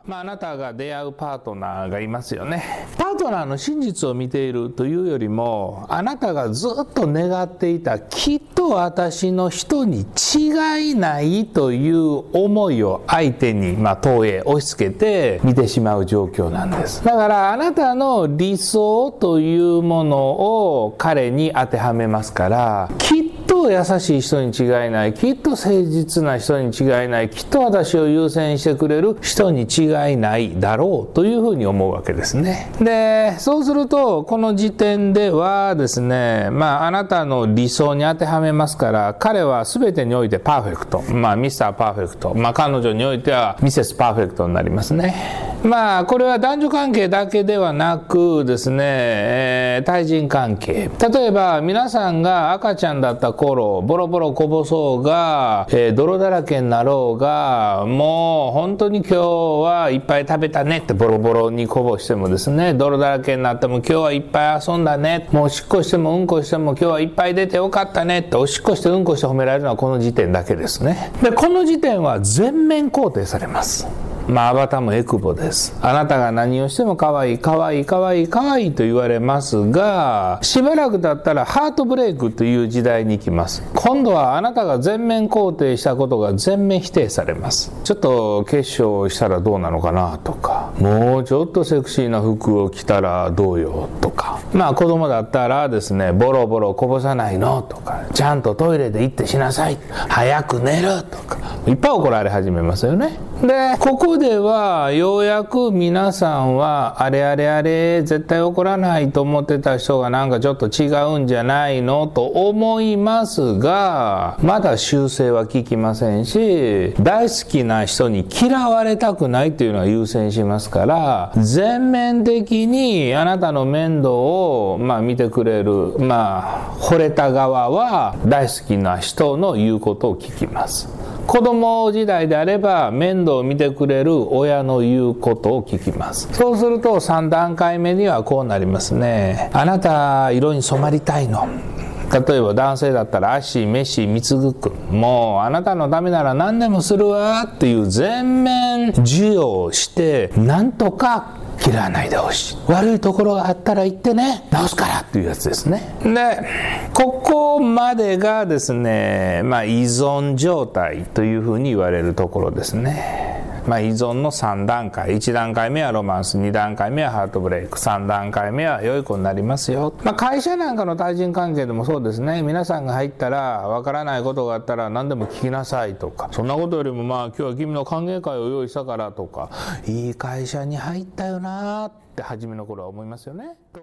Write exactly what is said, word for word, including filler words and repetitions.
まあ、あなたが出会うパートナーがいますよね。パートナーの真実を見ているというよりも、あなたがずっと願っていたきっと私の人に違いないという思いを相手に、まあ、投影押し付けて見てしまう状況なんです。だからあなたの理想というものを彼に当てはめますから、きっと優しい人に違いない、きっと誠実な人に違いない、きっと私を優先してくれる人に違いないだろうというふうに思うわけですね。で、そうするとこの時点ではですね、まああなたの理想に当てはめますから、彼は全てにおいてパーフェクト、まあミスターパーフェクト、まあ彼女においてはミセスパーフェクトになりますね。まあこれは男女関係だけではなくですね、えー、対人関係、例えば皆さんが赤ちゃんだった頃、ボロボロこぼそうが、えー、泥だらけになろうが、もう本当に今日はいっぱい食べたねってボロボロにこぼしてもですね、泥だらけになっても今日はいっぱい遊んだね、もうおしっこしてもうんこしても今日はいっぱい出てよかったねって、おしっこしてうんこして褒められるのはこの時点だけですね。で、この時点は全面肯定されます。まあ、アバタもエクボです。あなたが何をしても可愛い可愛い可愛い可愛いと言われますが、しばらく経ったらハートブレイクという時代に行きます。今度はあなたが全面肯定したことが全面否定されます。ちょっと化粧したらどうなのかなとか、もうちょっとセクシーな服を着たらどうよとか、まあ子供だったらですね、ボロボロこぼさないのとか、ちゃんとトイレで行ってしなさい、早く寝るとか、いっぱい怒られ始めますよね。で、ここではようやく皆さんはあれあれあれ絶対怒らないと思ってた人がなんかちょっと違うんじゃないのと思いますが、まだ修正は効きませんし、大好きな人に嫌われたくないというのが優先しますから、全面的にあなたの面倒をまあ見てくれる、まあ惚れた側は大好きな人の言うことを聞きます。子供時代であれば面倒を見てくれる親の言うことを聞きます。そうするとさん段階目にはこうなりますね。あなた色に染まりたいの。例えば男性だったらアッシー、メッシー、貢くん、もうあなたのためなら何でもするわっていう全面授与をして、なんとか嫌わないでほしい、悪いところがあったら言ってね、直すからっていうやつですね。で、ここまでがですね、まあ依存状態というふうに言われるところですね。まあ依存のさん段階、いち段階目はロマンス、に段階目はハートブレイク、さん段階目は良い子になりますよ。まあ会社なんかの対人関係でもそうですね。皆さんが入ったらわからないことがあったら何でも聞きなさいとか、そんなことよりもまあ今日は君の歓迎会を用意したからとか、いい会社に入ったよなーって初めの頃は思いますよね。